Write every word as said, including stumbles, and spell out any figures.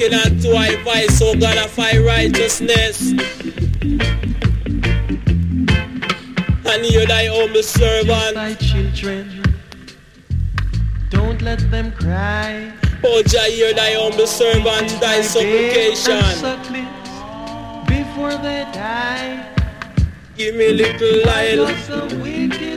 hearken unto thy voice, O God of thy righteousness. And hear thy humble servant. Thy children, don't let them cry. O Jah, hear thy humble servant, thy supplication. Before they die, give me little light.